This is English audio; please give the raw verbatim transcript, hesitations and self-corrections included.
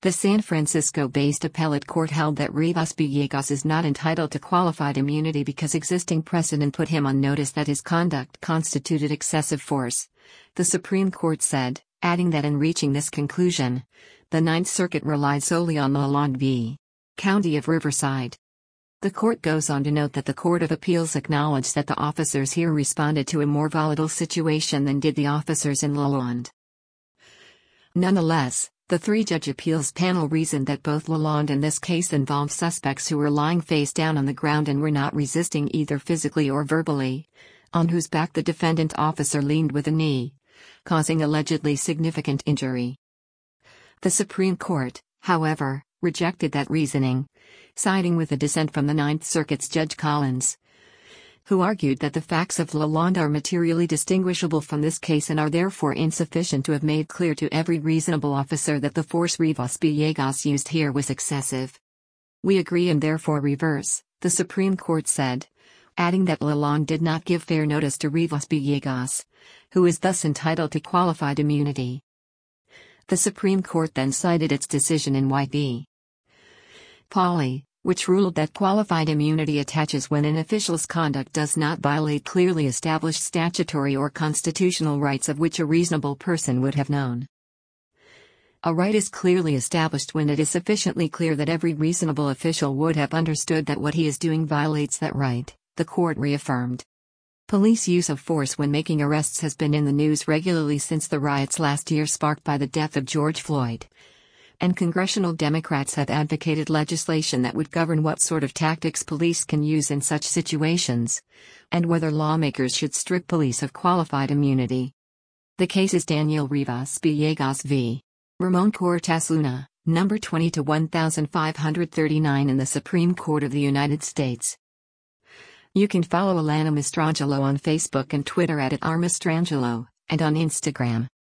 The San Francisco-based appellate court held that Rivas Villegas is not entitled to qualified immunity because existing precedent put him on notice that his conduct constituted excessive force. The Supreme Court said, adding that in reaching this conclusion, the Ninth Circuit relied solely on Lalonde v. County of Riverside. The court goes on to note that the Court of Appeals acknowledged that the officers here responded to a more volatile situation than did the officers in Lalonde. Nonetheless, the three-judge appeals panel reasoned that both Lalonde and this case involved suspects who were lying face down on the ground and were not resisting either physically or verbally, on whose back the defendant officer leaned with a knee, causing allegedly significant injury. The Supreme Court, however, rejected that reasoning, siding with a dissent from the Ninth Circuit's Judge Collins, who argued that the facts of Lalonde are materially distinguishable from this case and are therefore insufficient to have made clear to every reasonable officer that the force Rivas Villegas used here was excessive. We agree and therefore reverse, the Supreme Court said, adding that Lalonde did not give fair notice to Rivas Villegas, who is thus entitled to qualified immunity. The Supreme Court then cited its decision in White v. Pauley, which ruled that qualified immunity attaches when an official's conduct does not violate clearly established statutory or constitutional rights of which a reasonable person would have known. A right is clearly established when it is sufficiently clear that every reasonable official would have understood that what he is doing violates that right, the court reaffirmed. Police use of force when making arrests has been in the news regularly since the riots last year sparked by the death of George Floyd. And congressional Democrats have advocated legislation that would govern what sort of tactics police can use in such situations, and whether lawmakers should strip police of qualified immunity. The case is Daniel Rivas Villegas v. Ramon Cortes Luna, number twenty to fifteen thirty-nine in the Supreme Court of the United States. You can follow Alana Mastrangelo on Facebook and Twitter at, at R Mastrangelo, and on Instagram.